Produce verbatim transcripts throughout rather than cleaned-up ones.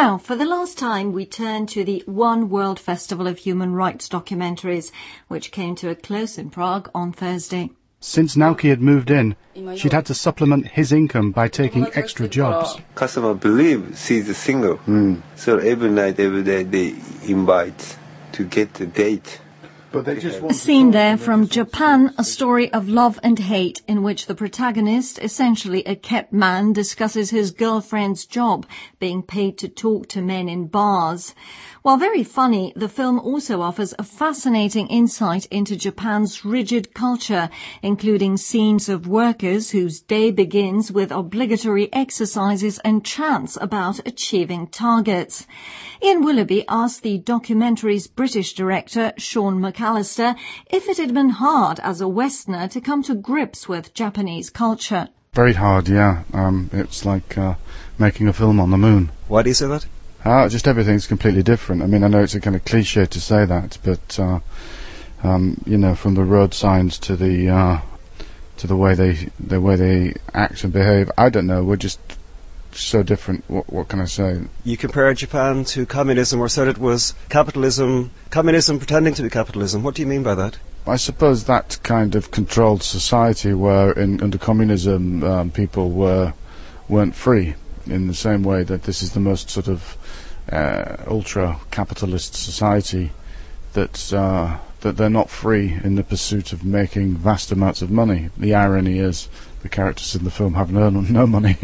Now, for the last time, we turn to the One World Festival of Human Rights documentaries, which came to a close in Prague on Thursday. Since Nauki had moved in, she'd had to supplement his income by taking extra jobs. Customer believe she's single, mm. so every night, every day they invite to get the date. But they just a scene there from Japan, a story of love and hate, in which the protagonist, essentially a kept man, discusses his girlfriend's job, being paid to talk to men in bars. While very funny, the film also offers a fascinating insight into Japan's rigid culture, including scenes of workers whose day begins with obligatory exercises and chants about achieving targets. Ian Willoughby asked the documentary's British director, Sean McAllister, if it had been hard as a Westerner to come to grips with Japanese culture. Very hard, yeah. Um, it's like uh, making a film on the moon. Why do you say that? Uh, just everything's completely different. I mean, I know it's a kind of cliche to say that, but uh, um, you know, from the road signs to the uh, to the way they the way they act and behave, I don't know. We're just so different. What, what can I say? You compare Japan to communism, or said it was capitalism, communism pretending to be capitalism. What do you mean by that? I suppose that kind of controlled society where, in, under communism, um, people were weren't free. In the same way that this is the most sort of uh, ultra-capitalist society, that uh, that they're not free in the pursuit of making vast amounts of money. The irony is the characters in the film have no, no money.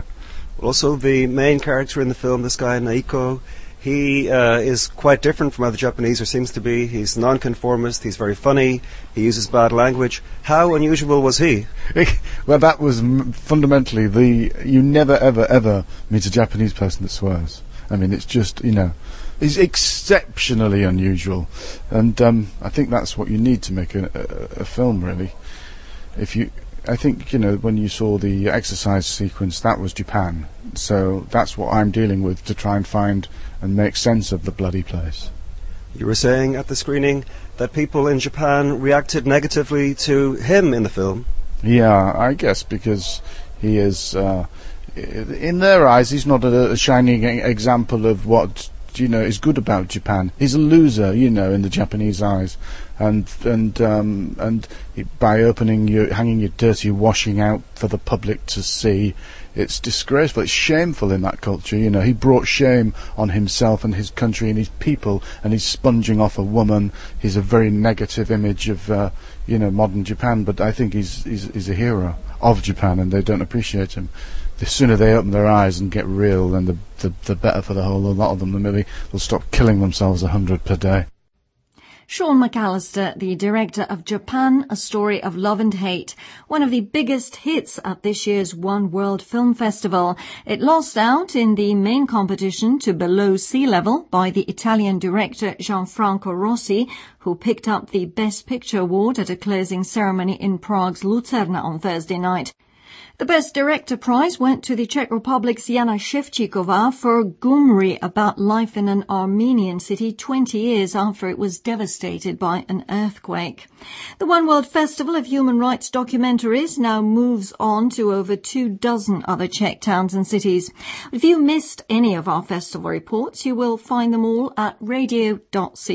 Also, the main character in the film, this guy Naiko, he uh, is quite different from other Japanese, or seems to be. He's non-conformist, he's very funny, he uses bad language. How unusual was he? Well, that was m- fundamentally the... You never, ever, ever meet a Japanese person that swears. I mean, it's just, you know, it's exceptionally unusual. And um, I think that's what you need to make a, a, a film, really. If you... I think, you know, when you saw the exercise sequence, that was Japan. So that's what I'm dealing with, to try and find and make sense of the bloody place. You were saying at the screening that people in Japan reacted negatively to him in the film. Yeah, I guess because he is, uh, in their eyes, he's not a, a shining example of what, you know, is good about Japan. He's a loser, you know, in the Japanese eyes. And and um, and by opening your, hanging your dirty washing out for the public to see, it's disgraceful. It's shameful in that culture. You know, he brought shame on himself and his country and his people, and he's sponging off a woman. He's a very negative image of uh, you know, modern Japan. But I think he's, he's he's a hero of Japan, and they don't appreciate him. The sooner they open their eyes and get real, then the the, the better for the whole lot of them. Then maybe they'll stop killing themselves a hundred per day. Sean McAllister, the director of Japan, A Story of Love and Hate, one of the biggest hits at this year's One World Film Festival. It lost out in the main competition to Below Sea Level by the Italian director Gianfranco Rossi, who picked up the Best Picture award at a closing ceremony in Prague's Lucerna on Thursday night. The Best Director prize went to the Czech Republic's Jana Ševčíková for Gumri, about life in an Armenian city twenty years after it was devastated by an earthquake. The One World Festival of Human Rights documentaries now moves on to over two dozen other Czech towns and cities. If you missed any of our festival reports, you will find them all at radio dot c.